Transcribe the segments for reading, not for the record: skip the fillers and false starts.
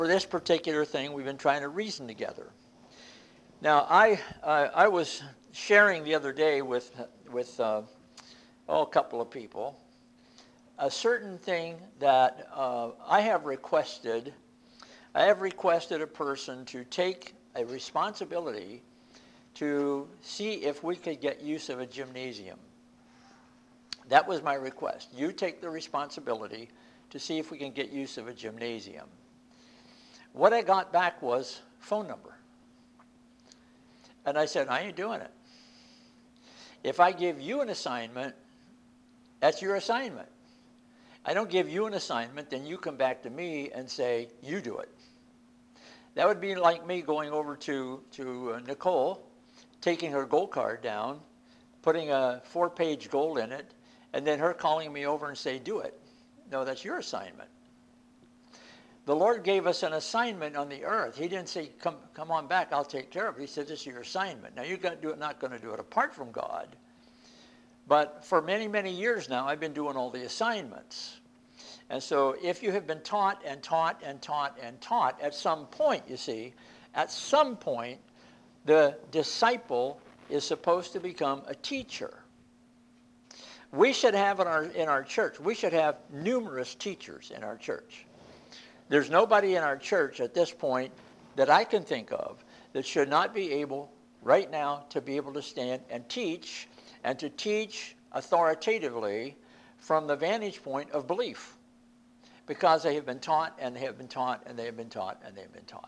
for this particular thing, we've been trying to reason together. Now, I was sharing the other day with a couple of people a certain thing that I have requested. I have requested a person to take a responsibility to see if we could get use of a gymnasium. That was my request. You take the responsibility to see if we can get use of a gymnasium. What I got back was phone number. And I said, I ain't doing it. If I give you an assignment, that's your assignment. I don't give you an assignment, then you come back to me and say, you do it. That would be like me going over to Nicole, taking her goal card down, putting a 4-page goal in it, and then her calling me over and say, do it. No, that's your assignment. The Lord gave us an assignment on the earth. He didn't say, come on back, I'll take care of it. He said, this is your assignment. Now, you've got to do it, not going to do it apart from God. But for many, many years now, I've been doing all the assignments. And so if you have been taught and taught and taught and taught, at some point, you see, at some point, the disciple is supposed to become a teacher. We should have in our church, we should have numerous teachers in our church. There's nobody in our church at this point that I can think of that should not be able right now to be able to stand and to teach authoritatively from the vantage point of belief, because they have been taught and they have been taught and they have been taught and they have been taught.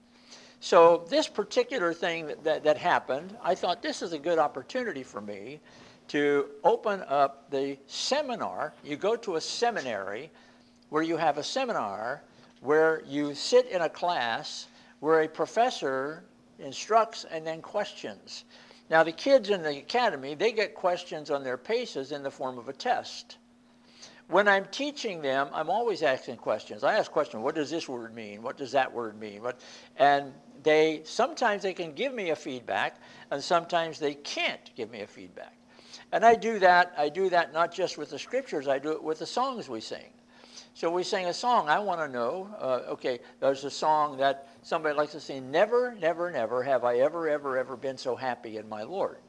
So this particular thing that happened, I thought this is a good opportunity for me to open up the seminar. You go to a seminary where you have a seminar where you sit in a class where a professor instructs and then questions. Now, the kids in the academy, they get questions on their paces in the form of a test. When I'm teaching them, I'm always asking questions. I ask questions, what does this word mean? What does that word mean? And sometimes they can give me a feedback, and sometimes they can't give me a feedback. And I do that not just with the scriptures, I do it with the songs we sing. So we sing a song. I want to know, okay, there's a song that somebody likes to sing, never, never, never have I ever, ever, ever been so happy in my Lord.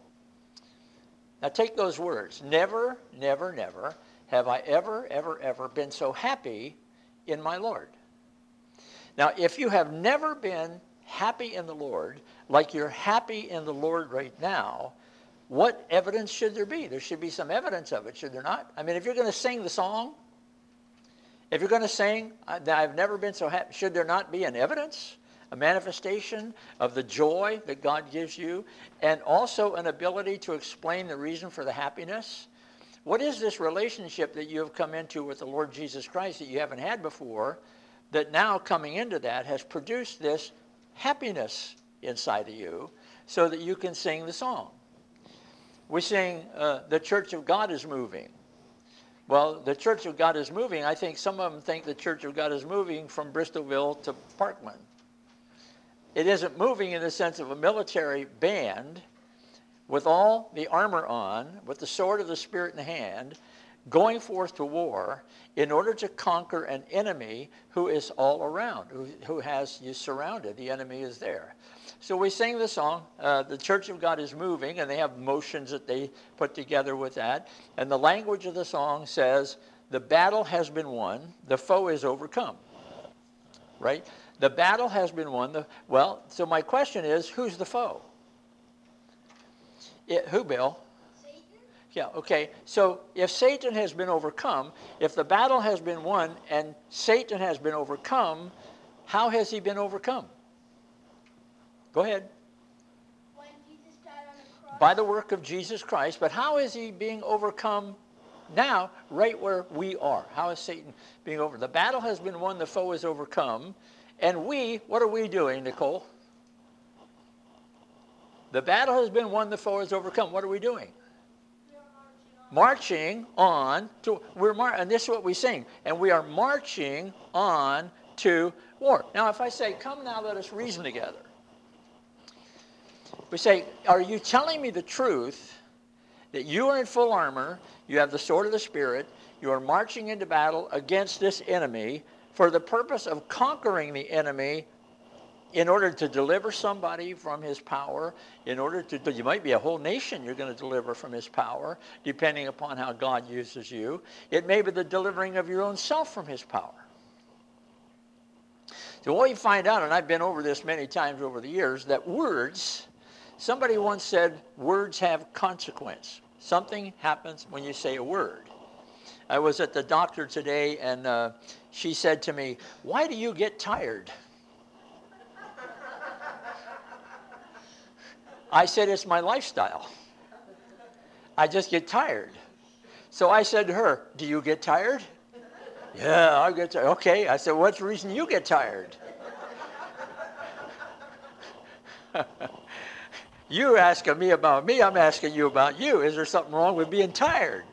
Now take those words, never, never, never have I ever, ever, ever been so happy in my Lord. Now, if you have never been happy in the Lord, like you're happy in the Lord right now, what evidence should there be? There should be some evidence of it, should there not? I mean, if you're going to sing the song, if you're going to sing, I've never been so happy, should there not be an evidence, a manifestation of the joy that God gives you, and also an ability to explain the reason for the happiness? What is this relationship that you have come into with the Lord Jesus Christ that you haven't had before, that now coming into that has produced this happiness inside of you so that you can sing the song? We sing, the Church of God is moving. Well, the Church of God is moving. I think some of them think the Church of God is moving from Bristolville to Parkland. It isn't moving in the sense of a military band with all the armor on, with the sword of the Spirit in the hand, going forth to war in order to conquer an enemy who is all around, who has you surrounded. The enemy is there. So we sing the song, the Church of God is moving, and they have motions that they put together with that. And the language of the song says, the battle has been won, the foe is overcome. Right? The battle has been won. So my question is, who's the foe? Who, Bill? Satan? Yeah, okay. So if Satan has been overcome, if the battle has been won and Satan has been overcome, how has he been overcome? Go ahead. When Jesus died on the cross? By the work of Jesus Christ. But how is he being overcome now, right where we are? How is Satan being over? The battle has been won, the foe is overcome. And what are we doing, Nicole? The battle has been won, the foe is overcome. What are we doing? Marching on to, and this is what we sing. And we are marching on to war. Now, if I say, come now, let us reason together. We say, are you telling me the truth that you are in full armor, you have the sword of the Spirit, you are marching into battle against this enemy for the purpose of conquering the enemy, in order to deliver somebody from his power, you might be a whole nation you're going to deliver from his power, depending upon how God uses you. It may be the delivering of your own self from his power. So what you find out, and I've been over this many times over the years, that words, somebody once said, words have consequence. Something happens when you say a word. I was at the doctor today, and she said to me, "Why do you get tired?" I said, "It's my lifestyle. I just get tired." So I said to her, "Do you get tired?" "Yeah, I get tired." "Okay." I said, "What's the reason you get tired?" You're asking me about me, I'm asking you about you. Is there something wrong with being tired?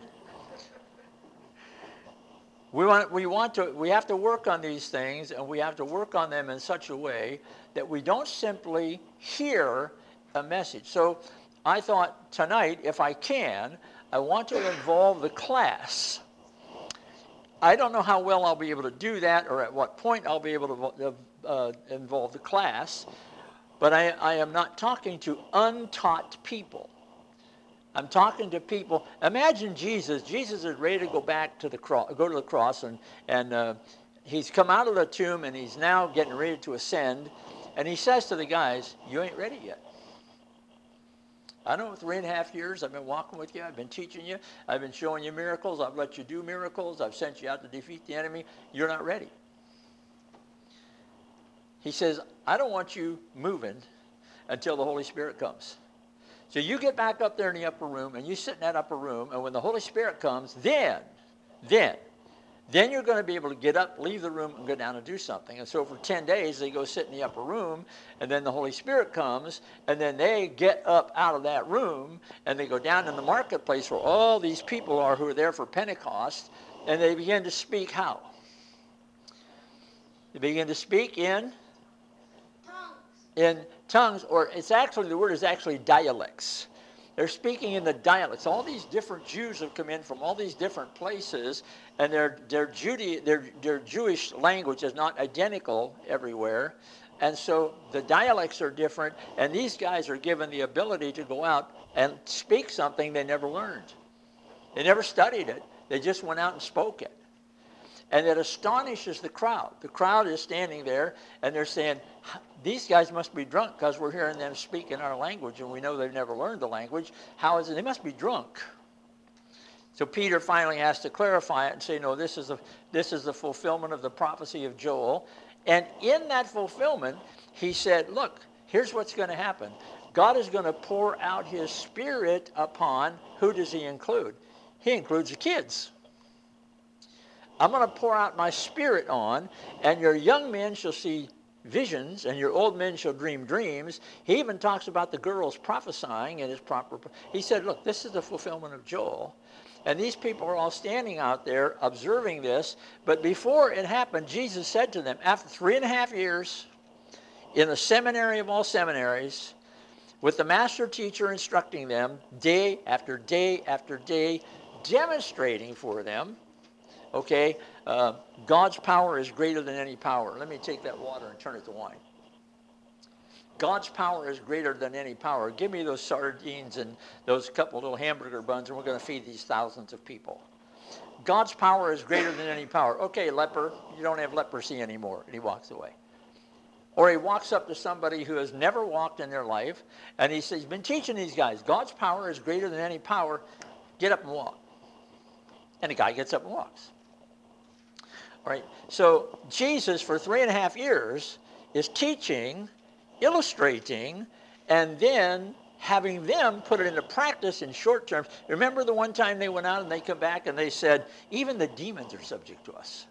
We have to work on these things, and we have to work on them in such a way that we don't simply hear a message. So I thought tonight, if I can, I want to involve the class. I don't know how well I'll be able to do that, or at what point I'll be able to involve the class, but I am not talking to untaught people. I'm talking to people. Imagine Jesus. Jesus is ready to go back to the cross, go to the cross, and he's come out of the tomb, and he's now getting ready to ascend. And he says to the guys, "You ain't ready yet. I know 3.5 years I've been walking with you. I've been teaching you. I've been showing you miracles. I've let you do miracles. I've sent you out to defeat the enemy. You're not ready." He says, "I don't want you moving until the Holy Spirit comes. So you get back up there in the upper room, and you sit in that upper room, and when the Holy Spirit comes, then you're going to be able to get up, leave the room, and go down and do something." And so for 10 days, they go sit in the upper room, and then the Holy Spirit comes, and then they get up out of that room, and they go down in the marketplace where all these people are who are there for Pentecost, and they begin to speak how? They begin to speak in tongues, or it's actually, the word is actually dialects. They're speaking in the dialects. All these different Jews have come in from all these different places, and their Jewish language is not identical everywhere. And so the dialects are different, and these guys are given the ability to go out and speak something they never learned. They never studied it. They just went out and spoke it. And it astonishes the crowd. The crowd is standing there, and they're saying, "These guys must be drunk, because we're hearing them speak in our language, and we know they've never learned the language. How is it? They must be drunk." So Peter finally has to clarify it and say, "No, this is the fulfillment of the prophecy of Joel." And in that fulfillment, he said, "Look, here's what's going to happen. God is going to pour out his Spirit upon," who does he include? He includes the kids. "I'm going to pour out my Spirit on, and your young men shall see visions, and your old men shall dream dreams." He even talks about the girls prophesying in his proper. He said, "Look, this is the fulfillment of Joel." And these people are all standing out there observing this. But before it happened, Jesus said to them, after 3.5 years in the seminary of all seminaries, with the master teacher instructing them day after day after day, demonstrating for them, okay, God's power is greater than any power. Let me take that water and turn it to wine. God's power is greater than any power. Give me those sardines and those couple little hamburger buns, and we're going to feed these thousands of people. God's power is greater than any power. "Okay, leper, you don't have leprosy anymore." And he walks away. Or he walks up to somebody who has never walked in their life, and he says, "He's been teaching these guys, God's power is greater than any power. Get up and walk." And the guy gets up and walks. All right, so Jesus for 3.5 years is teaching, illustrating, and then having them put it into practice in short terms. Remember the one time they went out and they come back and they said, "Even the demons are subject to us."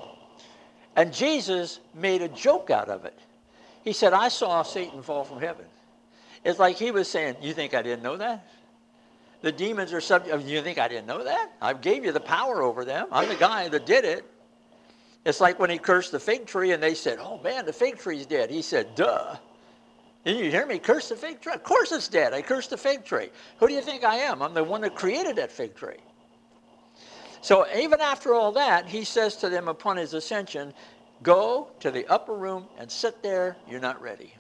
And Jesus made a joke out of it. He said, "I saw Satan fall from heaven." It's like he was saying, "You think I didn't know that? The demons are subject. You think I didn't know that? I gave you the power over them. I'm the guy that did it." It's like when he cursed the fig tree and they said, "Oh man, the fig tree's dead." He said, "Duh. Didn't you hear me curse the fig tree? Of course it's dead. I cursed the fig tree. Who do you think I am? I'm the one that created that fig tree." So even after all that, he says to them upon his ascension, Go to the upper room and sit there. You're not ready.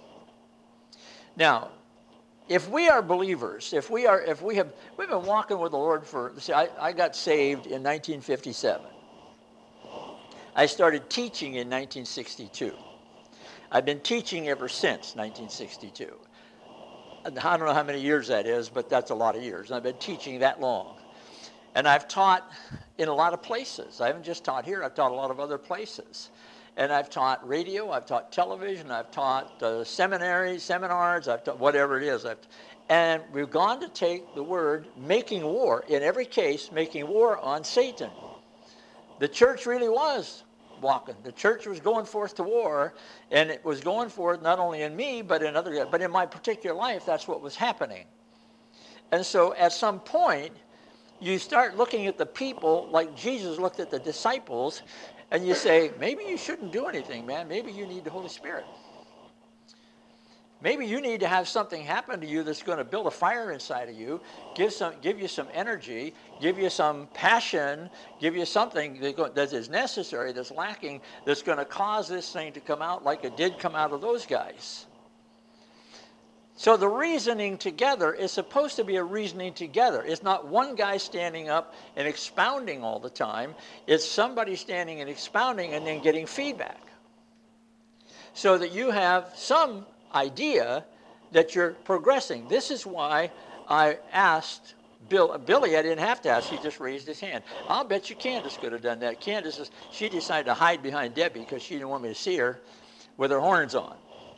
Now, if we are believers, we've been walking with the Lord I got saved in 1957. I started teaching in 1962. I've been teaching ever since 1962. I don't know how many years that is, but that's a lot of years. I've been teaching that long. And I've taught in a lot of places. I haven't just taught here, I've taught a lot of other places. And I've taught radio, I've taught television, I've taught seminars, I've taught whatever it is. And we've gone to take the word making war, in every case, making war on Satan. The church really was walking. The church was going forth to war, and it was going forth not only in me, but in my particular life, that's what was happening. And so at some point, you start looking at the people like Jesus looked at the disciples, and you say, maybe you shouldn't do anything, man. Maybe you need the Holy Spirit. Maybe you need to have something happen to you that's going to build a fire inside of you, give you some energy, give you some passion, give you something that is necessary, that's lacking, that's going to cause this thing to come out like it did come out of those guys. So the reasoning together is supposed to be a reasoning together. It's not one guy standing up and expounding all the time. It's somebody standing and expounding and then getting feedback. So that you have some idea that you're progressing. This is why I asked Billy, I didn't have to ask, he just raised his hand. I'll bet you Candace could have done that. Candace, she decided to hide behind Debbie because she didn't want me to see her with her horns on.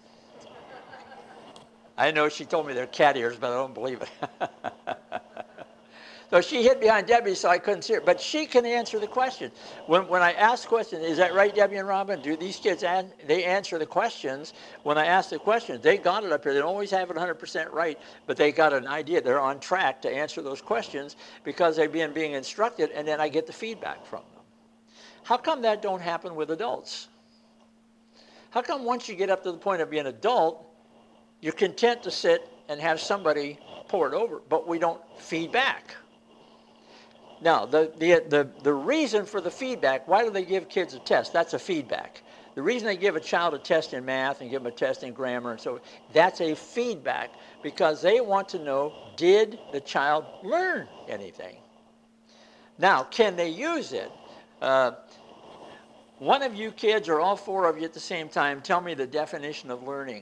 I know she told me they're cat ears, but I don't believe it. So she hid behind Debbie so I couldn't see her. But she can answer the question. When I ask questions, is that right, Debbie and Robin? Do these kids, they answer the questions. When I ask the questions, they got it up here. They don't always have it 100% right, but they got an idea. They're on track to answer those questions because they're being instructed, and then I get the feedback from them. How come that don't happen with adults? How come once you get up to the point of being an adult, you're content to sit and have somebody pour it over, but we don't feed back? Now, the reason for the feedback, why do they give kids a test? That's a feedback. The reason they give a child a test in math and give them a test in grammar, and so that's a feedback because they want to know, did the child learn anything? Now, can they use it? One of you kids or all four of you at the same time, tell me the definition of learning.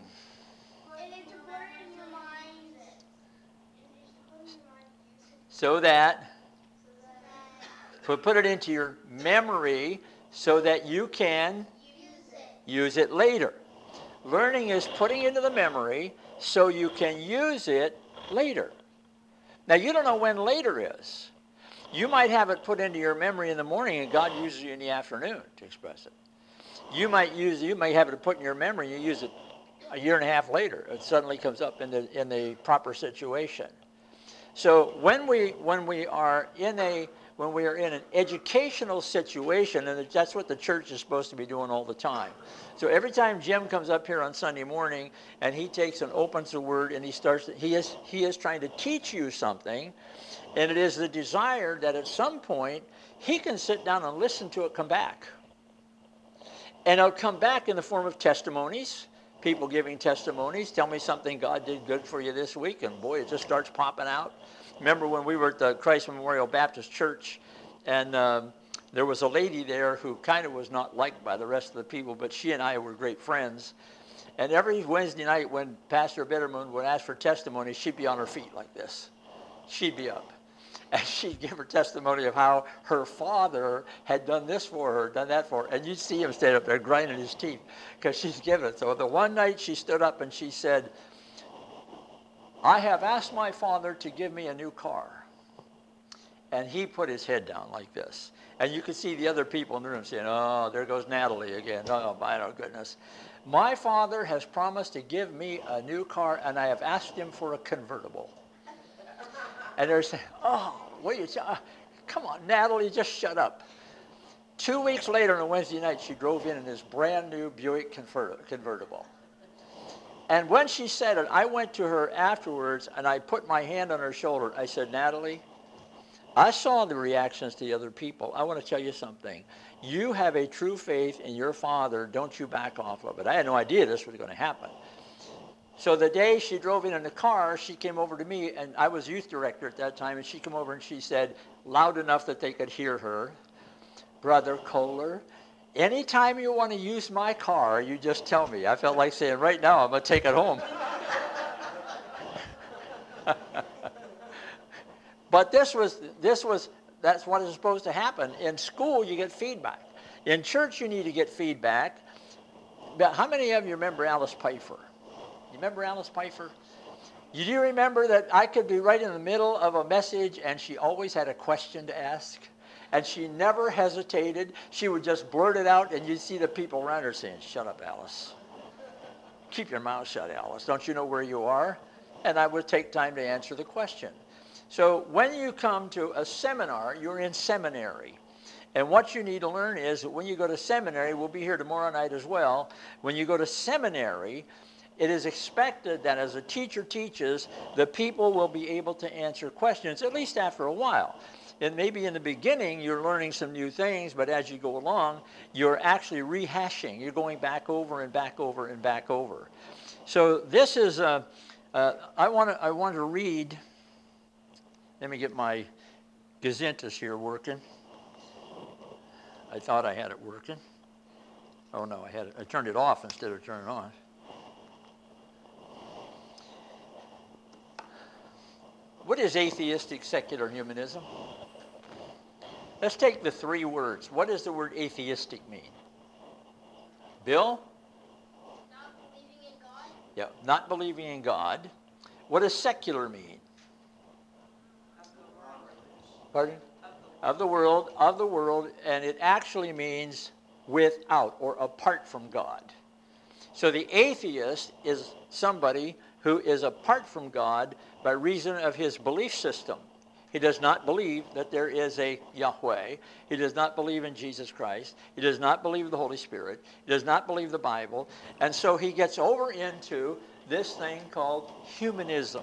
So that, put it into your memory so that you can use it later. Learning is putting into the memory so you can use it later. Now, you don't know when later is. You might have it put into your memory in the morning and God uses you in the afternoon to express it. You might have it put in your memory and you use it a year and a half later. It suddenly comes up in the proper situation. So when we are in an educational situation, and that's what the church is supposed to be doing all the time. So every time Jim comes up here on Sunday morning and he takes and opens the Word and he is trying to teach you something, and it is the desire that at some point he can sit down and listen to it come back. And it'll come back in the form of testimonies. People giving testimonies, tell me something God did good for you this week, and boy, it just starts popping out. Remember when we were at the Christ Memorial Baptist Church, and there was a lady there who kind of was not liked by the rest of the people, but she and I were great friends. And every Wednesday night when Pastor Bitterman would ask for testimony, she'd be on her feet like this. She'd be up. And she'd give her testimony of how her father had done this for her, done that for her. And you'd see him stand up there grinding his teeth because she's giving it. So the one night she stood up and she said, I have asked my father to give me a new car. And he put his head down like this. And you could see the other people in the room saying, oh, there goes Natalie again. Oh, my goodness. My father has promised to give me a new car, and I have asked him for a convertible. And they're saying, oh, what are you come on, Natalie, just shut up. 2 weeks later on a Wednesday night, she drove in this brand new Buick convertible. And when she said it, I went to her afterwards, and I put my hand on her shoulder. I said, Natalie, I saw the reactions to the other people. I want to tell you something. You have a true faith in your Father. Don't you back off of it. I had no idea this was going to happen. So the day she drove in the car, she came over to me, and I was youth director at that time, and she came over and she said, loud enough that they could hear her, Brother Kohler, anytime you want to use my car, you just tell me. I felt like saying, right now, I'm going to take it home. But that's what is supposed to happen. In school, you get feedback. In church, you need to get feedback. But how many of you remember Alice Pfeiffer? You remember Alice Pfeiffer? Do you remember that I could be right in the middle of a message and she always had a question to ask? And she never hesitated. She would just blurt it out, and you'd see the people around her saying, shut up, Alice. Keep your mouth shut, Alice. Don't you know where you are? And I would take time to answer the question. So when you come to a seminar, you're in seminary. And what you need to learn is that when you go to seminary, we'll be here tomorrow night as well, when you go to seminary, it is expected that as a teacher teaches, the people will be able to answer questions, at least after a while. And maybe in the beginning, you're learning some new things, but as you go along, you're actually rehashing. You're going back over and back over and back over. So this is, I want to read, let me get my Gazintas here working. I thought I had it working. Oh no, I turned it off instead of turning it on. What is atheistic secular humanism? Let's take the three words. What does the word atheistic mean? Bill? Not believing in God. Yeah, not believing in God. What does secular mean? Pardon? Of the world, and it actually means without or apart from God. So the atheist is somebody who is apart from God by reason of his belief system. He does not believe that there is a Yahweh. He does not believe in Jesus Christ. He does not believe the Holy Spirit. He does not believe the Bible. And so he gets over into this thing called humanism.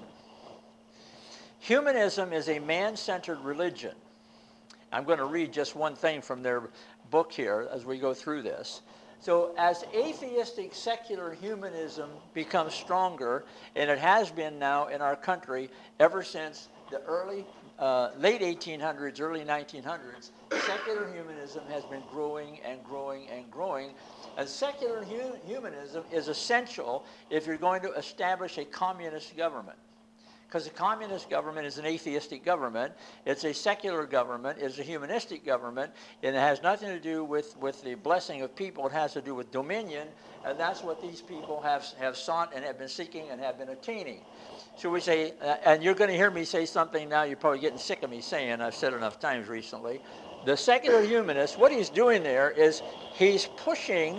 Humanism is a man-centered religion. I'm going to read just one thing from their book here as we go through this. So as atheistic secular humanism becomes stronger, and it has been now in our country ever since the late 1800s, early 1900s, secular humanism has been growing and growing and growing. And secular humanism is essential if you're going to establish a communist government. Because a communist government is an atheistic government. It's a secular government. It's a humanistic government. And it has nothing to do with the blessing of people. It has to do with dominion. And that's what these people have sought and have been seeking and have been attaining. So we say, and you're going to hear me say something now you're probably getting sick of me saying, I've said it enough times recently. The secular humanist, what he's doing there is he's pushing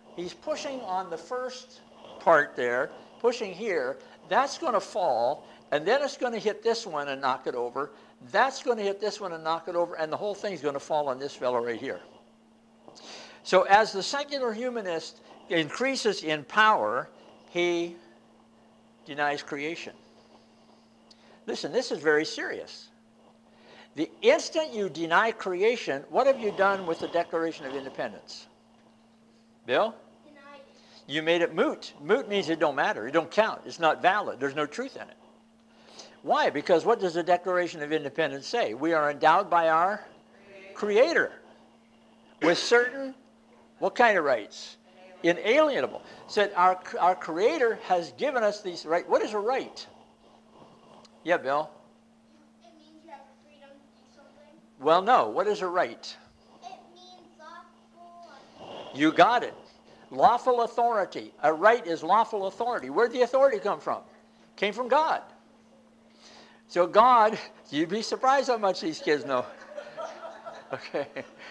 on the first part there, pushing here. That's going to fall. And then it's going to hit this one and knock it over. That's going to hit this one and knock it over. And the whole thing's going to fall on this fellow right here. So as the secular humanist increases in power, he denies creation. Listen, this is very serious. The instant you deny creation, what have you done with the Declaration of Independence? Bill? Denied it. You made it moot. Moot means it don't matter. It don't count. It's not valid. There's no truth in it. Why? Because what does the Declaration of Independence say? We are endowed by our Creator with certain, what kind of rights? Inalienable. Said our Creator has given us these rights. What is a right? Yeah, Bill? It means you have the freedom to do something. Well, no. What is a right? It means lawful. You got it. Lawful authority. A right is lawful authority. Where'd the authority come from? Came from God. So God, you'd be surprised how much these kids know. Okay.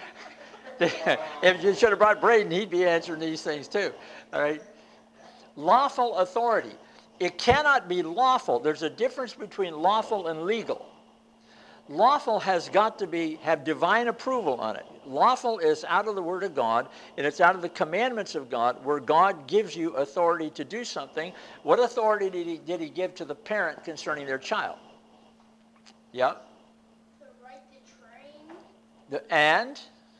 If you should have brought Braden, he'd be answering these things too. All right. Lawful authority. It cannot be lawful. There's a difference between lawful and legal. Lawful has got to have divine approval on it. Lawful is out of the Word of God, and it's out of the commandments of God, where God gives you authority to do something. What authority did he give to the parent concerning their child? Yeah? The right to And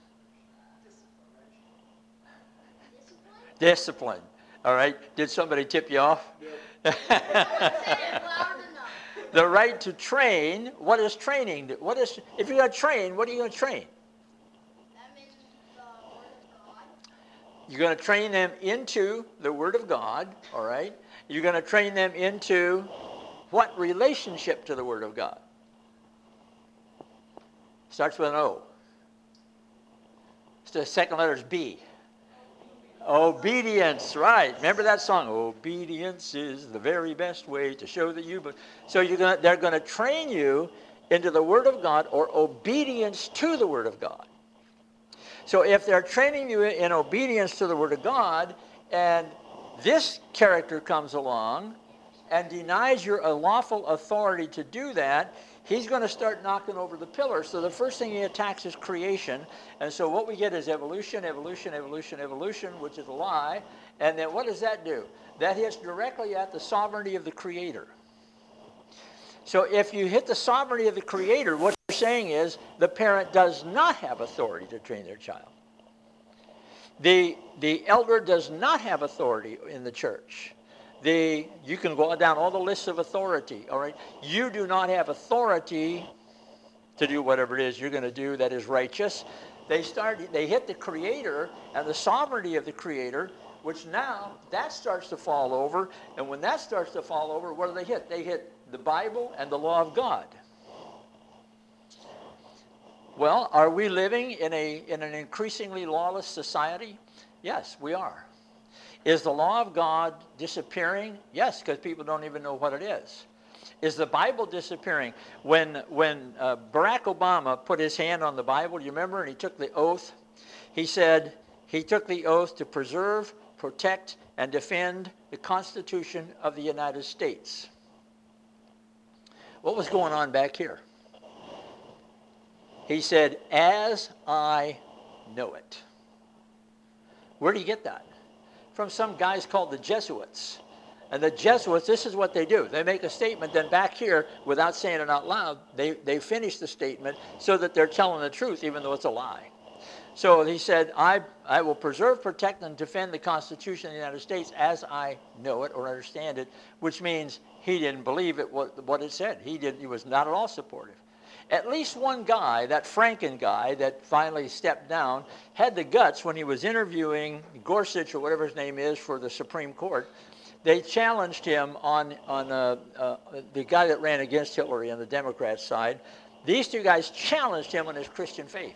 discipline. All right. Did somebody tip you off? Say it loud enough. The right to train. What is training? What is, if you're going to train, what are you going to train? That means the word of God. You're going to train them into the Word of God, all right? You're going to train them into what relationship to the Word of God? Starts with an O. The second letter is B. Obedience, right. Remember that song? Obedience is the very best way to show that you... So they're going to train you into the Word of God or obedience to the Word of God. So if they're training you in obedience to the Word of God, and this character comes along and denies your lawful authority to do that, he's going to start knocking over the pillar. So the first thing he attacks is creation. And so what we get is evolution, evolution, evolution, evolution, which is a lie. And then what does that do? That hits directly at the sovereignty of the Creator. So if you hit the sovereignty of the Creator, what you're saying is the parent does not have authority to train their child. The elder does not have authority in the church. You can go down all the lists of authority, all right? You do not have authority to do whatever it is you're going to do that is righteous. They hit the Creator and the sovereignty of the Creator, which now that starts to fall over. And when that starts to fall over, what do they hit? They hit the Bible and the law of God. Well, are we living in an increasingly lawless society? Yes, we are. Is the law of God disappearing? Yes, because people don't even know what it is. Is the Bible disappearing? When Barack Obama put his hand on the Bible, you remember, and he took the oath, he said he took the oath to preserve, protect, and defend the Constitution of the United States. What was going on back here? He said, as I know it. Where did he get that? From some guys called the Jesuits. And the Jesuits, this is what they do. They make a statement, then back here, without saying it out loud, they finish the statement so that they're telling the truth, even though it's a lie. So he said, I will preserve, protect, and defend the Constitution of the United States as I know it or understand it, which means he didn't believe it, what it said. He was not at all supportive. At least one guy, that Franken guy that finally stepped down, had the guts when he was interviewing Gorsuch or whatever his name is for the Supreme Court. They challenged him on the guy that ran against Hillary on the Democrat side. These two guys challenged him on his Christian faith.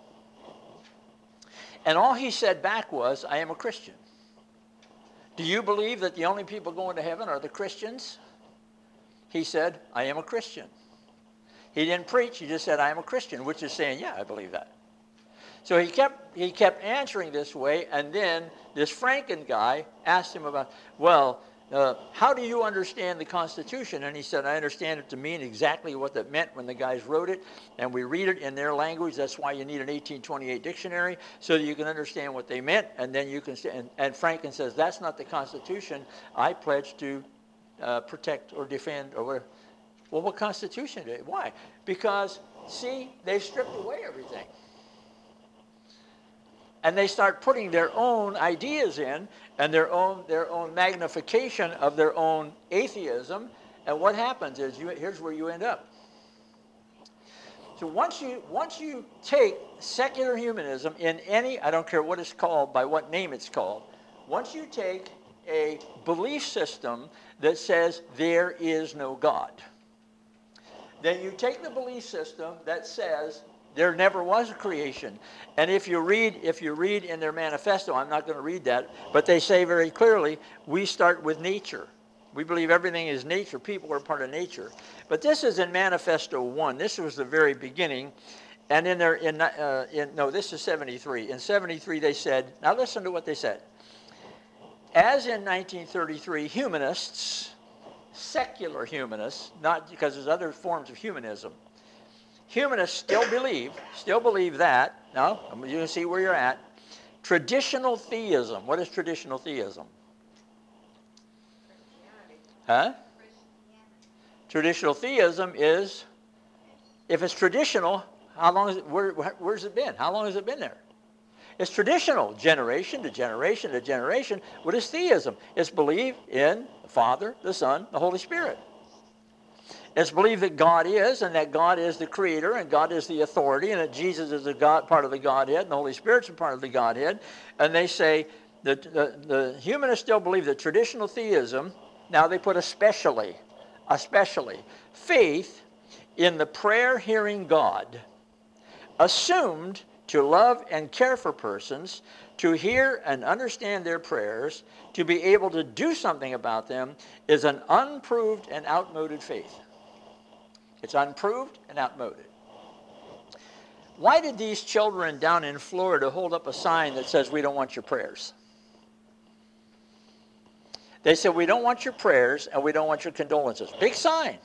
And all he said back was, I am a Christian. Do you believe that the only people going to heaven are the Christians? He said, I am a Christian. He didn't preach, he just said, I am a Christian, which is saying, yeah, I believe that. So he kept answering this way, and then this Franken guy asked him about, well, how do you understand the Constitution? And he said, I understand it to mean exactly what that meant when the guys wrote it, and we read it in their language. That's why you need an 1828 dictionary, so that you can understand what they meant, and then you can, and Franken says, that's not the Constitution. I pledge to protect or defend or whatever. Well, what Constitution did it? Why? Because, see, they stripped away everything. And they start putting their own ideas in and their own magnification of their own atheism. And what happens is, here's where you end up. So once you take secular humanism in any, I don't care what it's called, by what name it's called, once you take a belief system that says there is no God, then you take the belief system that says there never was a creation. And if you read in their manifesto, I'm not going to read that, but they say very clearly, we start with nature. We believe everything is nature. People are part of nature. But this is in Manifesto 1. This was the very beginning. And this is 73. In 73 they said, now listen to what they said. As in 1933, humanists, secular humanists, not because there's other forms of humanism. Humanists still believe that. Now, you can see where you're at. Traditional theism. What is traditional theism? Huh? Traditional theism is, if it's traditional, How long is it, where's it been? How long has it been there? It's traditional, generation to generation to generation. What is theism? It's belief in the Father, the Son, the Holy Spirit. It's believe that God is, and that God is the creator, and God is the authority, and that Jesus is the God, part of the Godhead, and the Holy Spirit's a part of the Godhead. And they say that the humanists still believe that traditional theism, now they put especially, faith in the prayer-hearing God, assumed to love and care for persons, to hear and understand their prayers, to be able to do something about them, is an unproved and outmoded faith. It's unproved and outmoded. Why did these children down in Florida hold up a sign that says, "We don't want your prayers"? They said, "We don't want your prayers and we don't want your condolences." Big sign.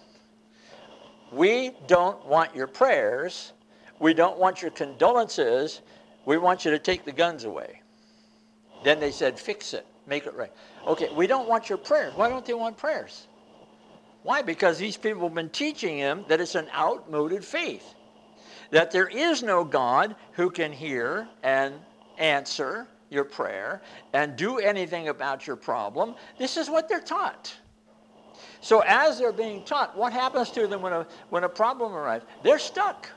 We don't want your prayers. We don't want your condolences. We want you to take the guns away. Then they said, "Fix it. Make it right." Okay, we don't want your prayers. Why don't they want prayers? Why? Because these people have been teaching him that it's an outmoded faith. That there is no God who can hear and answer your prayer and do anything about your problem. This is what they're taught. So as they're being taught, what happens to them when a problem arrives? They're stuck.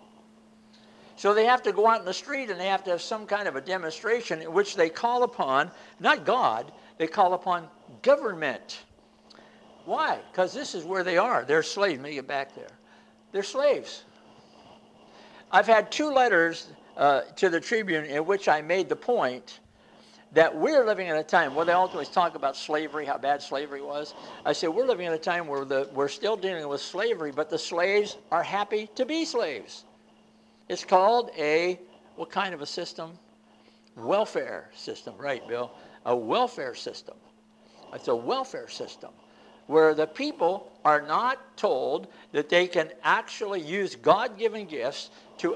So they have to go out in the street and they have to have some kind of a demonstration in which they call upon, not God, they call upon government. Why? Because this is where they are. They're slaves. Let me get back there. They're slaves. I've had 2 letters to the Tribune in which I made the point that we're living in a time where they always talk about slavery, how bad slavery was. I said, we're living in a time where we're still dealing with slavery, but the slaves are happy to be slaves. It's called what kind of a system? Welfare system, right, Bill? A welfare system. It's a welfare system where the people are not told that they can actually use God-given gifts to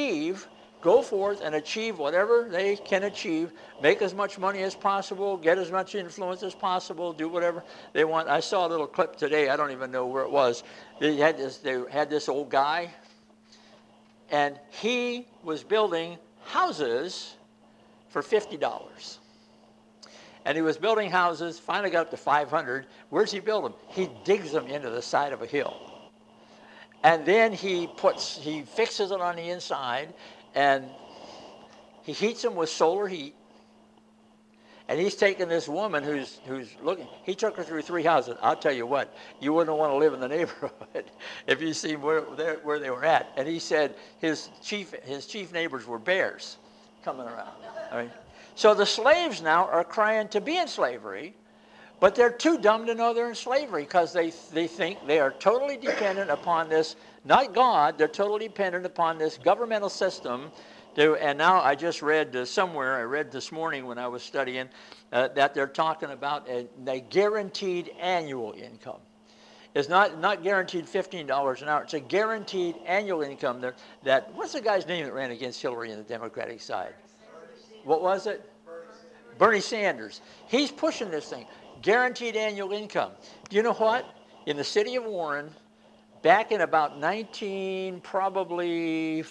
go forth and achieve whatever they can achieve, make as much money as possible, get as much influence as possible, do whatever they want. I saw a little clip today, I don't even know where it was. They had this old guy, and he was building houses for $50. And he was building houses, finally got up to 500. Where's he build them? He digs them into the side of a hill. And then he fixes it on the inside, and he heats them with solar heat. And he's taking this woman who's looking, he took her through 3 houses. I'll tell you what, you wouldn't want to live in the neighborhood if you see where they were at. And he said his chief neighbors were bears coming around. All right. So the slaves now are crying to be in slavery, but they're too dumb to know they're in slavery because they think they are totally dependent upon this, not God, they're totally dependent upon this governmental system. And now I just read somewhere, I read this morning when I was studying, that they're talking about a guaranteed annual income. It's not guaranteed $15 an hour. It's a guaranteed annual income. What's the guy's name that ran against Hillary in the Democratic side? What was it? Bernie Sanders. He's pushing this thing. Guaranteed annual income. Do you know what? In the city of Warren, back in about probably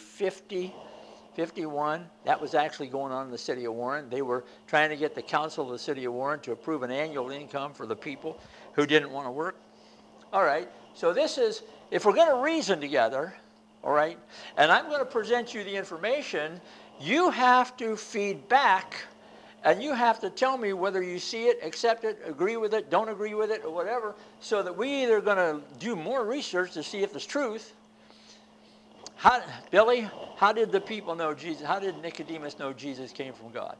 51, that was actually going on in the city of Warren. They were trying to get the council of the city of Warren to approve an annual income for the people who didn't want to work. All right, so this is, if we're going to reason together, all right, and I'm going to present you the information, you have to feed back, and you have to tell me whether you see it, accept it, agree with it, don't agree with it, or whatever, so that we either going to do more research to see if it's truth. Billy, how did the people know Jesus? How did Nicodemus know Jesus came from God?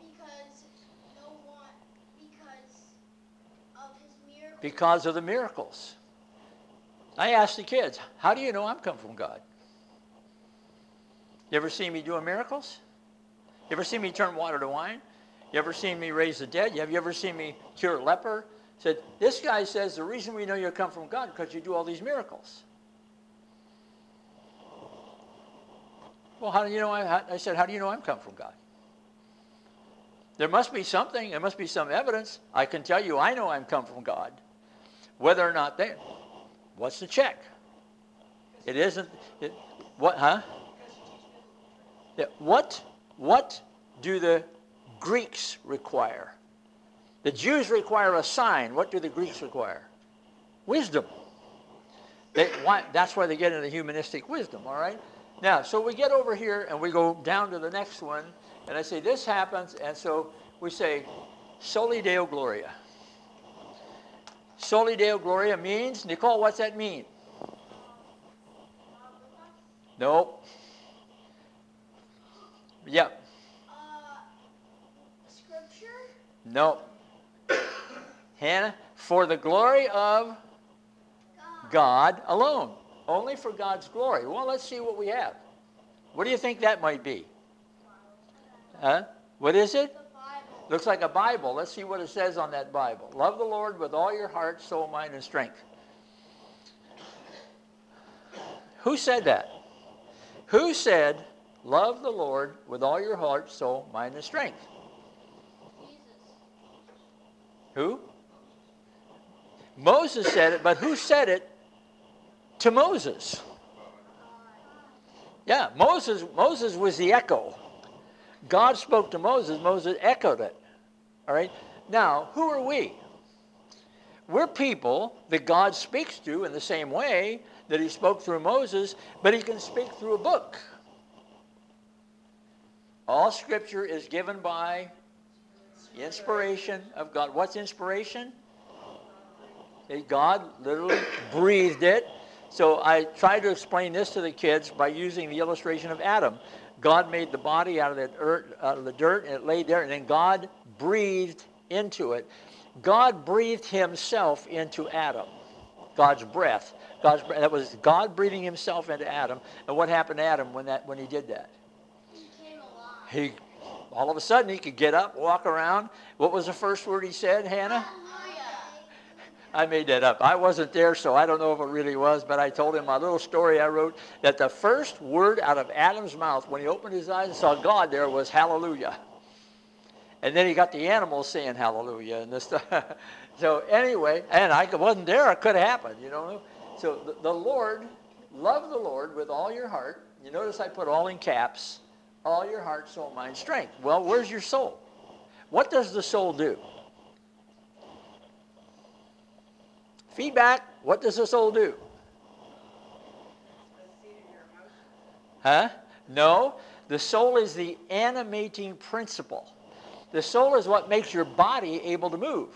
Because of the miracles. I asked the kids, how do you know I'm come from God? You ever seen me doing miracles? You ever seen me turn water to wine? You ever seen me raise the dead? Have you ever seen me cure a leper? Said, this guy says the reason we know you come from God is because you do all these miracles. Well, how do you know? I said, how do you know I'm come from God? There must be something. There must be some evidence. I can tell you I know I'm come from God. Whether or not what's the check? It isn't. What, huh? What do the Greeks require? The Jews require a sign. What do the Greeks require? Wisdom. That's why they get into humanistic wisdom, all right? Now, so we get over here and we go down to the next one, and I say this happens, and so we say, Soli Deo Gloria. Soli Deo Gloria means, Nicole, what's that mean? Nope. Yep. Scripture? Nope. Hannah, for the glory of God alone. Only for God's glory. Well, let's see what we have. What do you think that might be? Huh? What is it? The Bible. Looks like a Bible. Let's see what it says on that Bible. Love the Lord with all your heart, soul, mind, and strength. Who said that? Who said, love the Lord with all your heart, soul, mind, and strength? Jesus. Who? Moses said it, but who said it to Moses? Yeah, Moses was the echo. God spoke to Moses. Moses echoed it. All right? Now, who are we? We're people that God speaks to in the same way that he spoke through Moses, but he can speak through a book. All Scripture is given by inspiration of God. What's inspiration? God literally breathed it. So I try to explain this to the kids by using the illustration of Adam. God made the body out of the dirt, and it laid there, and then God breathed into it. God breathed himself into Adam. God's breath. That was God breathing himself into Adam. And what happened to Adam when he did that? He came alive. All of a sudden he could get up, walk around. What was the first word he said, Hannah? Hallelujah. I made that up. I wasn't there, so I don't know if it really was, but I told him my little story I wrote that the first word out of Adam's mouth when he opened his eyes and saw God there was hallelujah. And then he got the animals saying hallelujah and this stuff. So anyway, and I wasn't there. It could have happened, you know. So the Lord, love the Lord with all your heart. You notice I put all in caps. All your heart, soul, mind, strength. Well, where's your soul? What does the soul do? Feedback. What does the soul do? Huh? No. The soul is the animating principle. The soul is what makes your body able to move.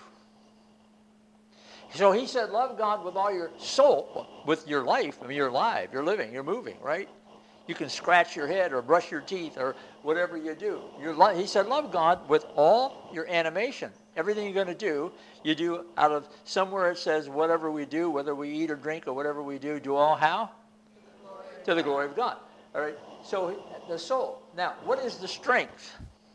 So he said, love God with all your soul, with your life. I mean, you're alive, you're living, you're moving, right? You can scratch your head or brush your teeth or whatever you do. He said, love God with all your animation. Everything you're going to do, you do out of somewhere it says, whatever we do, whether we eat or drink or whatever we do all how? To the glory of God. All right. So the soul. Now, what is the strength?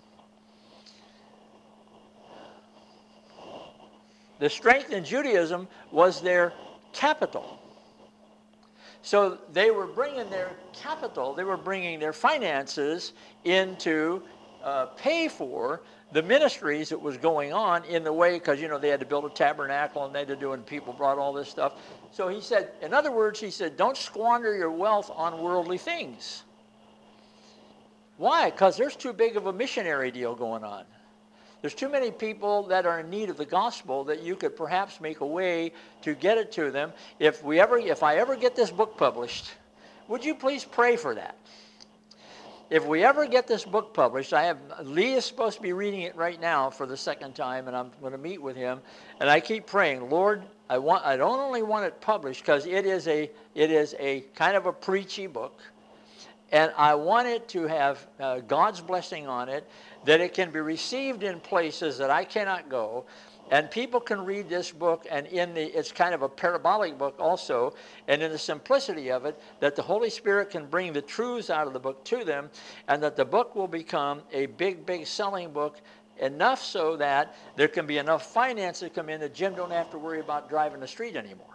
The strength in Judaism was their capital. So they were bringing their capital, they were bringing their finances in to pay for the ministries that was going on in the way, because, you know, they had to build a tabernacle and they had to do, and people brought all this stuff. So he said, in other words, he said, don't squander your wealth on worldly things. Why? Because there's too big of a missionary deal going on. There's too many people that are in need of the gospel that you could perhaps make a way to get it to them. If I ever get this book published, would you please pray for that? If we ever get this book published, Lee is supposed to be reading it right now for the second time, and I'm going to meet with him. And I keep praying, Lord, I don't only want it published because it is a kind of a preachy book, and I want it to have God's blessing on it, that it can be received in places that I cannot go, and people can read this book, and it's kind of a parabolic book also, and in the simplicity of it, that the Holy Spirit can bring the truths out of the book to them, and that the book will become a big, big selling book, enough so that there can be enough finance to come in that Jim don't have to worry about driving the street anymore.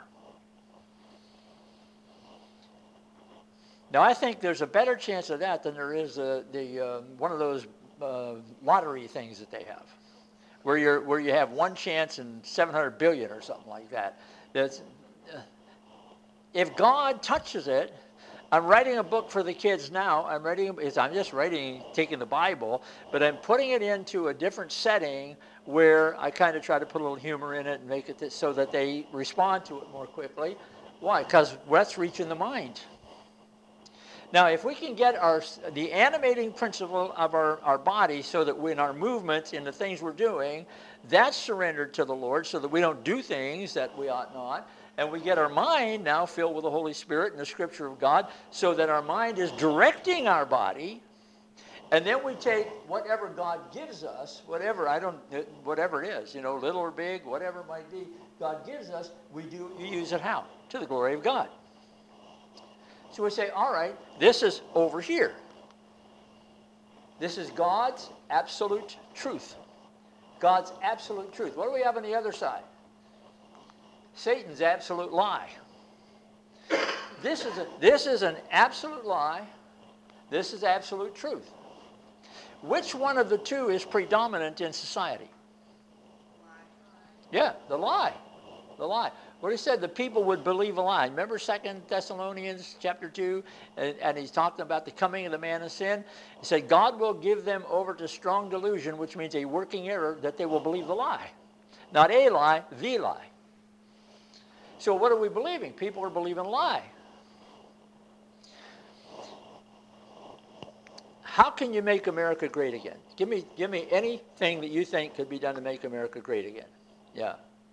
Now, I think there's a better chance of that than there is one of those lottery things that they have, where you have one chance in 700 billion or something like that. If God touches it, I'm writing a book for the kids now. I'm just taking the Bible, but I'm putting it into a different setting where I kind of try to put a little humor in it and make it so that they respond to it more quickly. Why? Because that's reaching the mind. Now, if we can get the animating principle of our body so that in our movements, in the things we're doing, that's surrendered to the Lord so that we don't do things that we ought not, and we get our mind now filled with the Holy Spirit and the Scripture of God so that our mind is directing our body, and then we take whatever God gives us, whatever it is, little or big, whatever it might be, God gives us, you use it how? To the glory of God. So we say, all right, this is over here. This is God's absolute truth. God's absolute truth. What do we have on the other side? Satan's absolute lie. This is an absolute lie. This is absolute truth. Which one of the two is predominant in society? Yeah, the lie. The lie. What he said, the people would believe a lie. Remember 2 Thessalonians chapter 2? And he's talking about the coming of the man of sin. He said, God will give them over to strong delusion, which means a working error, that they will believe the lie. Not a lie, the lie. So what are we believing? People are believing a lie. How can you make America great again? Give me anything that you think could be done to make America great again. Yeah.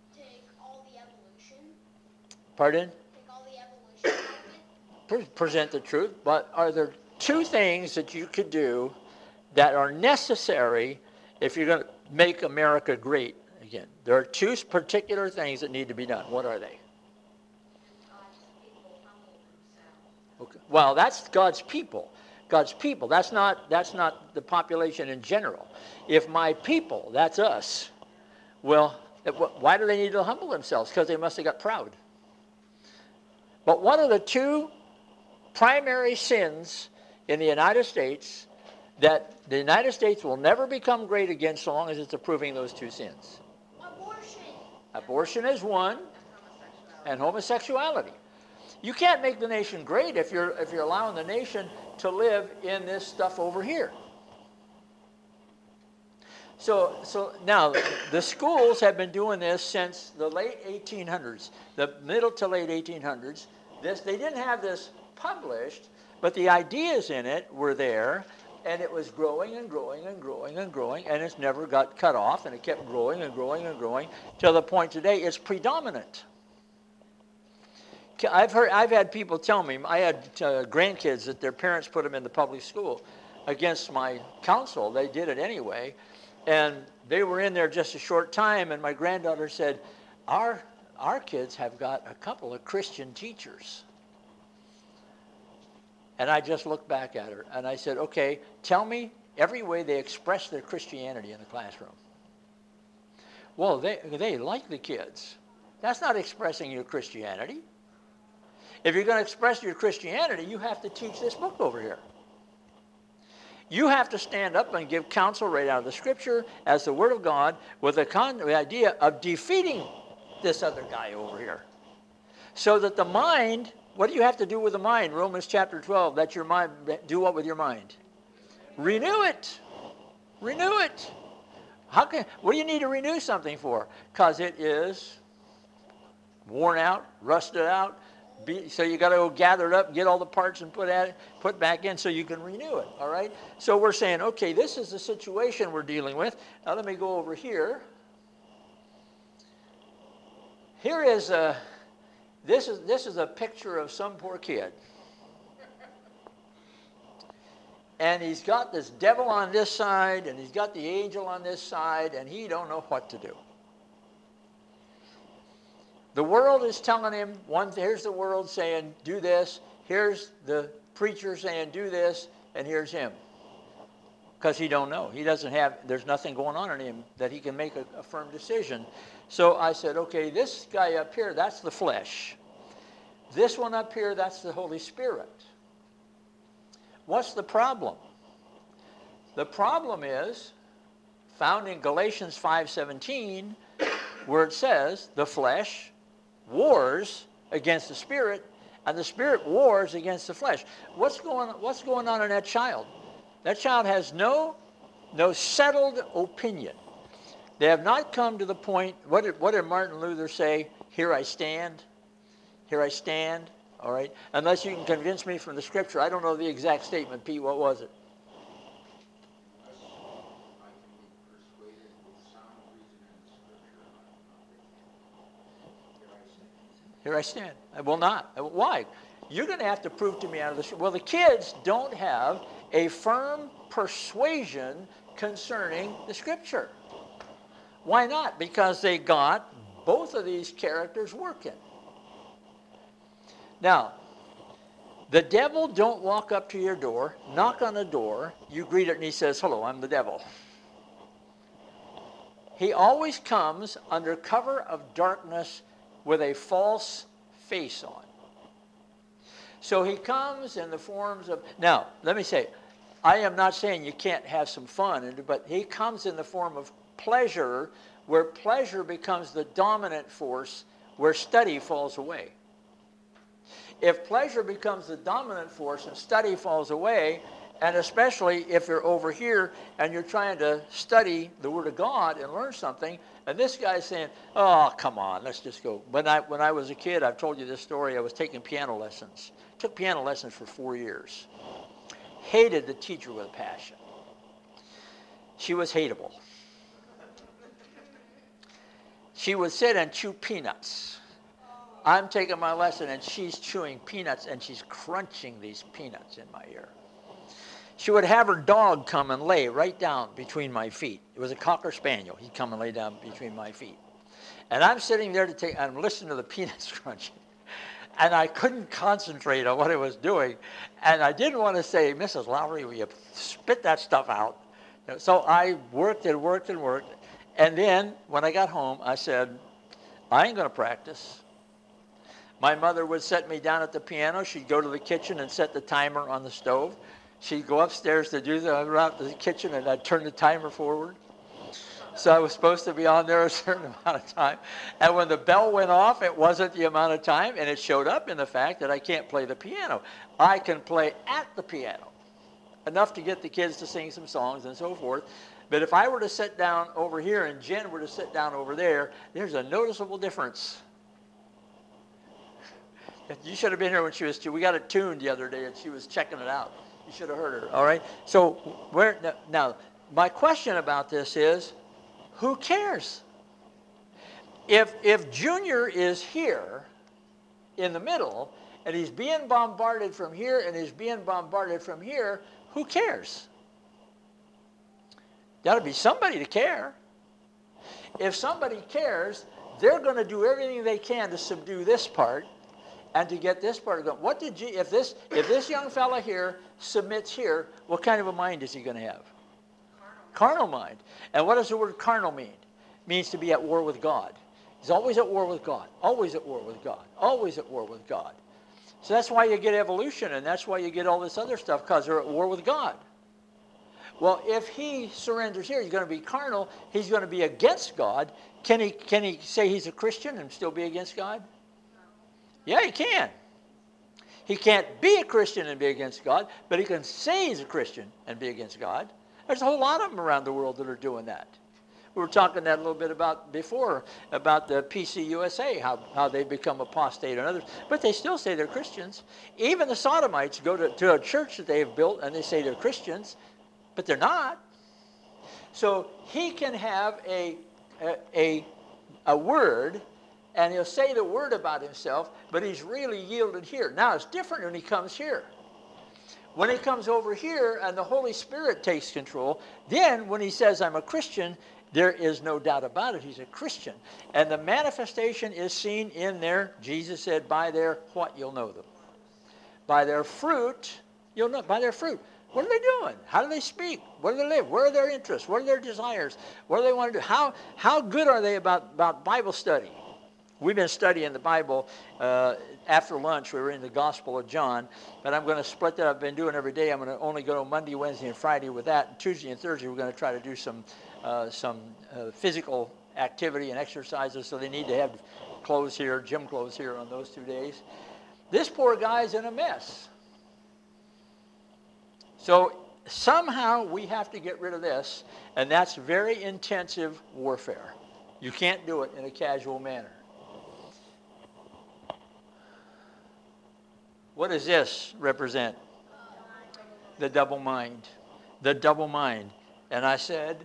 Pardon? Take all the evolution out of it. Present the truth, but are there two things that you could do that are necessary if you're going to make America great again? There are two particular things that need to be done. What are they? Okay. Well, that's God's people. God's people. That's not the population in general. If my people, that's us, well, why do they need to humble themselves? Because they must have got proud. But what are the two primary sins in the United States that the United States will never become great again so long as it's approving those two sins? Abortion. Abortion is one, and homosexuality. You can't make the nation great if you're allowing the nation to live in this stuff over here. So now the schools have been doing this since the late 1800s, the middle to late 1800s. They didn't have this published, but the ideas in it were there, and it was growing and growing and growing and growing, and it's never got cut off, and it kept growing and growing and growing to the point today it's predominant. I've had people tell me, I had grandkids that their parents put them in the public school against my counsel. They did it anyway, and they were in there just a short time, and my granddaughter said, our kids have got a couple of Christian teachers. And I just looked back at her, and I said, okay, tell me every way they express their Christianity in the classroom. Well, they like the kids. That's not expressing your Christianity. If you're going to express your Christianity, you have to teach this book over here. You have to stand up and give counsel right out of the Scripture as the Word of God with the idea of defeating this other guy over here. So that the mind, what do you have to do with the mind? Romans chapter 12, that's your mind. Do what with your mind? Renew it. Renew it. What do you need to renew something for? Because it is worn out, rusted out. So you got to go gather it up, get all the parts and put back in so you can renew it, all right? So we're saying, okay, this is the situation we're dealing with. Now let me go over here. This is a picture of some poor kid. And he's got this devil on this side, and he's got the angel on this side, and he don't know what to do. The world is telling him, here's the world saying, do this. Here's the preacher saying, do this. And here's him. Because he don't know. There's nothing going on in him that he can make a firm decision. So I said, okay, this guy up here, that's the flesh. This one up here, that's the Holy Spirit. What's the problem? The problem is found in Galatians 5:17, where it says, the flesh wars against the spirit, And the spirit wars against the flesh. What's going on in that child? That child has no settled opinion. They have not come to the point. What did Martin Luther say? Here I stand. Here I stand. All right. Unless you can convince me from the scripture. I don't know the exact statement, Pete. What was it? Here I stand. I will not. Why? You're going to have to prove to me out of this. Well, the kids don't have a firm persuasion concerning the scripture. Why not? Because they got both of these characters working. Now, the devil don't walk up to your door, knock on the door, you greet it, and he says, hello, I'm the devil. He always comes under cover of darkness with a false face on. So he comes in the forms of... Now, let me say, I am not saying you can't have some fun, but he comes in the form of pleasure, where pleasure becomes the dominant force, where study falls away. If pleasure becomes the dominant force and study falls away, and especially if you're over here and you're trying to study the Word of God and learn something, and this guy's saying, oh, come on, let's just go. When I was a kid, I've told you this story, I was taking piano lessons. Took piano lessons for 4 years. Hated the teacher with a passion. She was hateable. She would sit and chew peanuts. I'm taking my lesson and she's chewing peanuts and she's crunching these peanuts in my ear. She would have her dog come and lay right down between my feet. It was a Cocker Spaniel. He'd come and lay down between my feet. And I'm sitting there I'm listening to the peanuts crunching. And I couldn't concentrate on what I was doing. And I didn't want to say, Mrs. Lowry, will you spit that stuff out? So I worked and worked and worked. And then when I got home, I said, I ain't going to practice. My mother would set me down at the piano. She'd go to the kitchen and set the timer on the stove. She'd go upstairs to do the kitchen, and I'd turn the timer forward. So I was supposed to be on there a certain amount of time. And when the bell went off, it wasn't the amount of time, and it showed up in the fact that I can't play the piano. I can play at the piano, enough to get the kids to sing some songs and so forth. But if I were to sit down over here and Jen were to sit down over there, there's a noticeable difference. You should have been here when she was two. We got it tuned the other day, and she was checking it out. You should have heard her. All right. So now my question about this is, who cares? If Junior is here in the middle, and he's being bombarded from here, and he's being bombarded from here, who cares? Got to be somebody to care. If somebody cares, they're going to do everything they can to subdue this part and to get this part going. What did if this young fella here submits here, what kind of a mind is he going to have? Carnal mind. And what does the word carnal mean? It means to be at war with God. He's always at war with God. Always at war with God. Always at war with God. So that's why you get evolution, and that's why you get all this other stuff, because they're at war with God. Well, if he surrenders here, he's going to be carnal. He's going to be against God. Can he say he's a Christian and still be against God? Yeah, he can. He can't be a Christian and be against God, but he can say he's a Christian and be against God. There's a whole lot of them around the world that are doing that. We were talking that a little bit about before, about the PCUSA, how they become apostate and others, but they still say they're Christians. Even the Sodomites go to a church that they've built and they say they're Christians, but they're not. So he can have a word, and he'll say the word about himself, but he's really yielded here. Now, it's different when he comes here. When he comes over here and the Holy Spirit takes control, then when he says, I'm a Christian, there is no doubt about it. He's a Christian. And the manifestation is seen in their, Jesus said, by their what, you'll know them. By their fruit, you'll know, by their fruit. What are they doing? How do they speak? Where do they live? Where are their interests? What are their desires? What do they want to do? How good are they about Bible study? We've been studying the Bible. After lunch, we were in the Gospel of John, but I'm going to split that. I've been doing every day. I'm going to only go to Monday, Wednesday, and Friday with that. And Tuesday and Thursday, we're going to try to do some physical activity and exercises, so they need to have clothes here, gym clothes here on those 2 days. This poor guy's in a mess. So somehow we have to get rid of this, and that's very intensive warfare. You can't do it in a casual manner. What does this represent? The double mind. The double mind. And I said,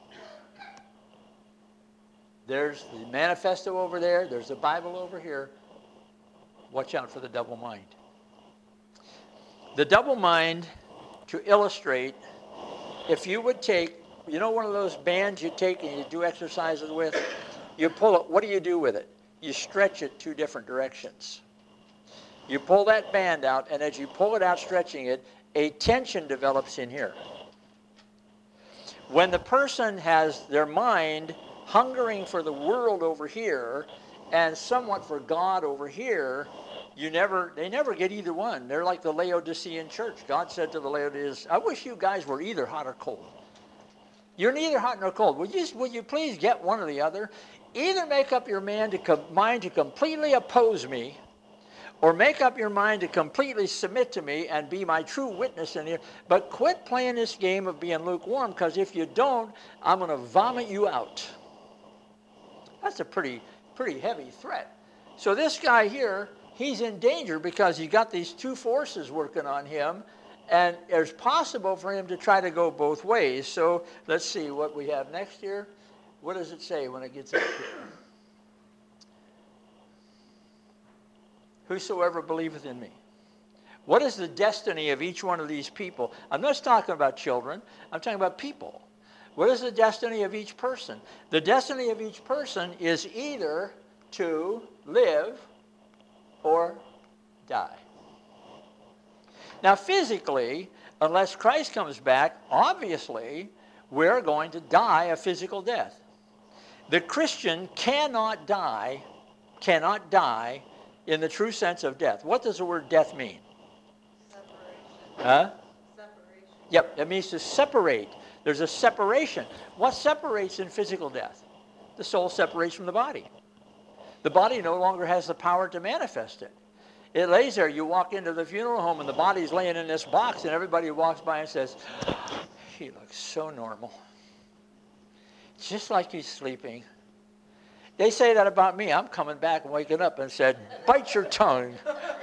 there's the manifesto over there, there's the Bible over here. Watch out for the double mind. The double mind, to illustrate, if you would take, you know one of those bands you take and you do exercises with? You pull it, what do you do with it? You stretch it two different directions. You pull that band out, and as you pull it out, stretching it, a tension develops in here. When the person has their mind hungering for the world over here and somewhat for God over here, they never get either one. They're like the Laodicean church. God said to the Laodiceans, I wish you guys were either hot or cold. You're neither hot nor cold. Would you please get one or the other? Either make up your mind to completely oppose me, or make up your mind to completely submit to me and be my true witness in here. But quit playing this game of being lukewarm, because if you don't, I'm going to vomit you out. That's a pretty heavy threat. So this guy here, he's in danger because he's got these two forces working on him, and it's possible for him to try to go both ways. So let's see what we have next here. What does it say when it gets up here? Whosoever believeth in me. What is the destiny of each one of these people? I'm not talking about children. I'm talking about people. What is the destiny of each person? The destiny of each person is either to live or die. Now, physically, unless Christ comes back, obviously, we're going to die a physical death. The Christian cannot die in the true sense of death. What does the word death mean? Separation. Huh? Separation. Yep, it means to separate. There's a separation. What separates in physical death? The soul separates from the body. The body no longer has the power to manifest it. It lays there. You walk into the funeral home and the body's laying in this box, and everybody walks by and says, he looks so normal. It's just like he's sleeping. They say that about me. I'm coming back and waking up and said, bite your tongue.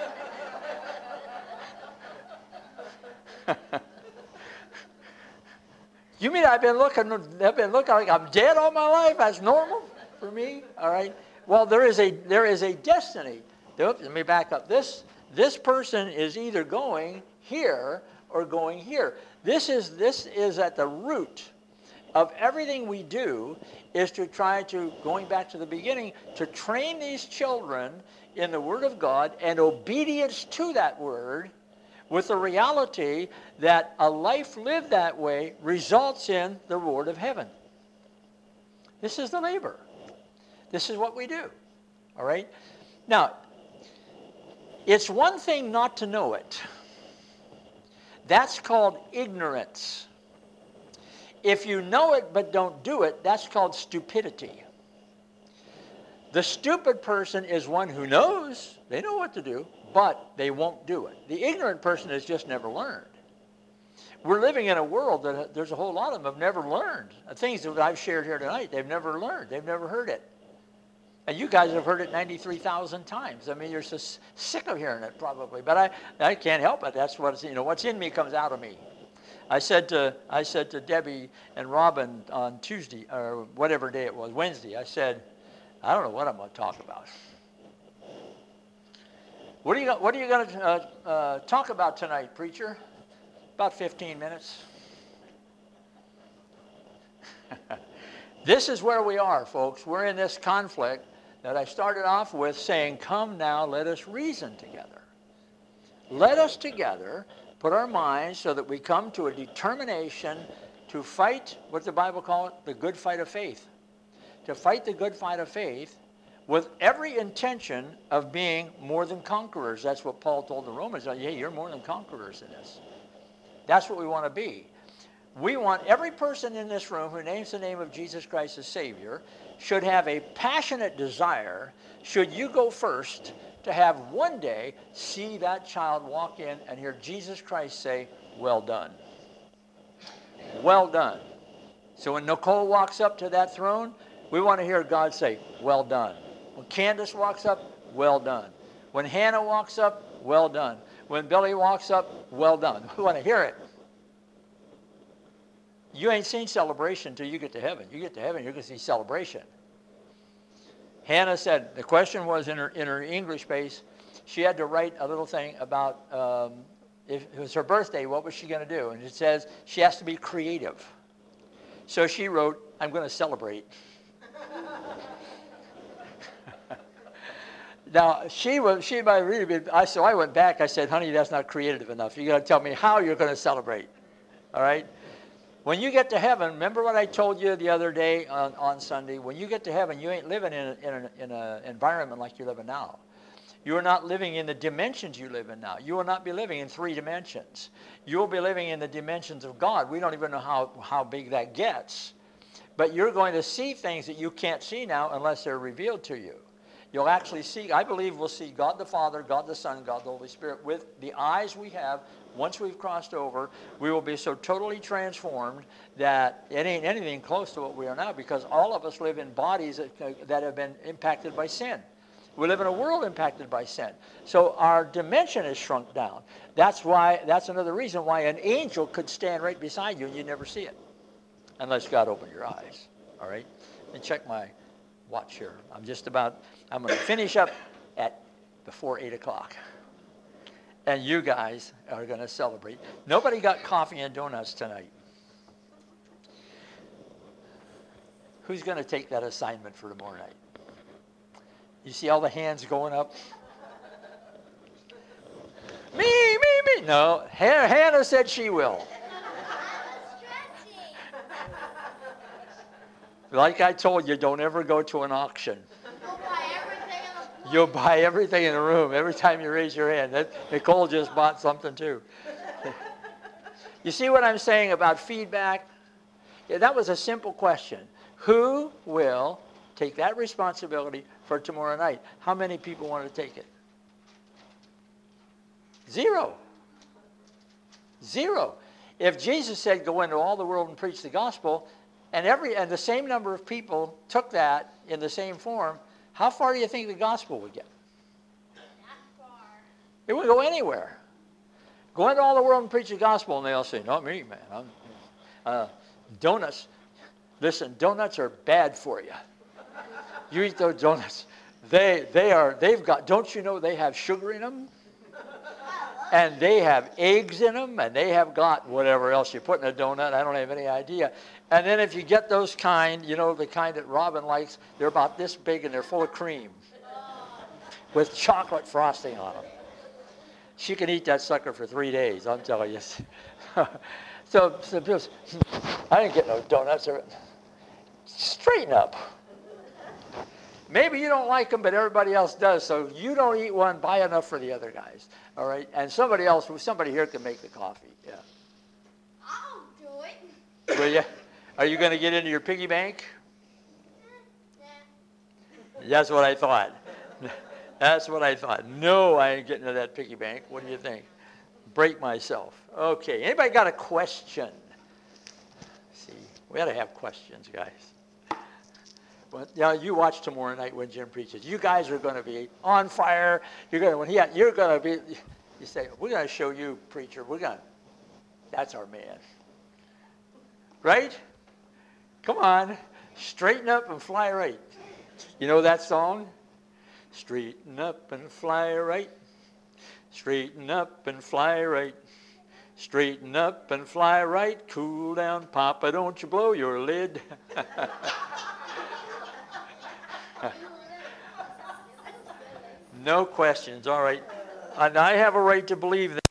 You mean I've been looking like I'm dead all my life? That's normal for me? All right. Well, there is a destiny. Oops, let me back up. This person is either going here or going here. This is at the root of everything we do, is to try to, going back to the beginning, to train these children in the Word of God and obedience to that Word, with the reality that a life lived that way results in the reward of heaven. This is the labor. This is what we do. All right? Now, it's one thing not to know it. That's called ignorance. If you know it but don't do it, that's called stupidity. The stupid person is one who knows, they know what to do, but they won't do it. The ignorant person has just never learned. We're living in a world that there's a whole lot of them have never learned. The things that I've shared here tonight, they've never learned. They've never heard it. And you guys have heard it 93,000 times. I mean, you're so sick of hearing it probably, but I can't help it. That's what's in me comes out of me. I said to Debbie and Robin on Tuesday, or whatever day it was, Wednesday, I said, I don't know what I'm going to talk about. What are you going to talk about tonight, preacher? About 15 minutes. This is where we are, folks. We're in this conflict that I started off with saying, come now, let us reason together. Let us together put our minds so that we come to a determination to fight, what does the Bible call it? The good fight of faith. To fight the good fight of faith with every intention of being more than conquerors. That's what Paul told the Romans. Hey, you're more than conquerors in this. That's what we want to be. We want every person in this room who names the name of Jesus Christ as Savior should have a passionate desire, should you go first, to have one day see that child walk in and hear Jesus Christ say, well done. Well done. So when Nicole walks up to that throne, we want to hear God say, well done. When Candace walks up, well done. When Hannah walks up, well done. When Billy walks up, well done. We want to hear it. You ain't seen celebration until you get to heaven. You get to heaven, you're going to see celebration. Hannah said, the question was in her English base, she had to write a little thing about if it was her birthday, what was she going to do? And it says she has to be creative. So she wrote, I'm going to celebrate. Now, she might really be, so I went back, I said, honey, that's not creative enough. You got to tell me how you're going to celebrate. All right? When you get to heaven, remember what I told you the other day on Sunday? When you get to heaven, you ain't living in an environment like you're living now. You are not living in the dimensions you live in now. You will not be living in 3 dimensions. You will be living in the dimensions of God. We don't even know how big that gets. But you're going to see things that you can't see now unless they're revealed to you. You'll actually see, I believe we'll see God the Father, God the Son, God the Holy Spirit with the eyes we have. Once we've crossed over, we will be so totally transformed that it ain't anything close to what we are now, because all of us live in bodies that have been impacted by sin. We live in a world impacted by sin. So our dimension is shrunk down. That's another reason why an angel could stand right beside you and you'd never see it. Unless God opened your eyes. All right? And check my watch here. I'm going to finish up before 8 o'clock. And you guys are going to celebrate. Nobody got coffee and donuts tonight. Who's going to take that assignment for tomorrow night? You see all the hands going up? Me. No, Hannah said she will. Like I told you, don't ever go to an auction. You'll buy everything in the room every time you raise your hand. Nicole just bought something too. You see what I'm saying about feedback? Yeah, that was a simple question. Who will take that responsibility for tomorrow night? How many people want to take it? 0. If Jesus said, go into all the world and preach the gospel, and the same number of people took that in the same form, how far do you think the gospel would get? Not far. It wouldn't go anywhere. Go into all the world and preach the gospel, and they'll say, not me, man. Donuts. Listen, donuts are bad for you. You eat those donuts. They've got, don't you know they have sugar in them? And they have eggs in them, and they have got whatever else you put in a donut. I don't have any idea. And then if you get those kind, the kind that Robin likes, they're about this big and they're full of cream with chocolate frosting on them. She can eat that sucker for 3 days, I'm telling you. So people say, I didn't get no donuts. Straighten up. Maybe you don't like them, but everybody else does. So you don't eat one, buy enough for the other guys. All right? And somebody here can make the coffee. Yeah. I'll do it. Will you? Are you going to get into your piggy bank? Yeah. That's what I thought. That's what I thought. No, I ain't getting into that piggy bank. What do you think? Break myself. Okay. Anybody got a question? See, we ought to have questions, guys. But you watch tomorrow night when Jim preaches. You guys are going to be on fire. You're going to be. You say, we're going to show you, preacher. That's our man, right? Come on, straighten up and fly right. You know that song? Straighten up and fly right. Straighten up and fly right. Straighten up and fly right. Cool down, Papa, don't you blow your lid. No questions. All right. And I have a right to believe that.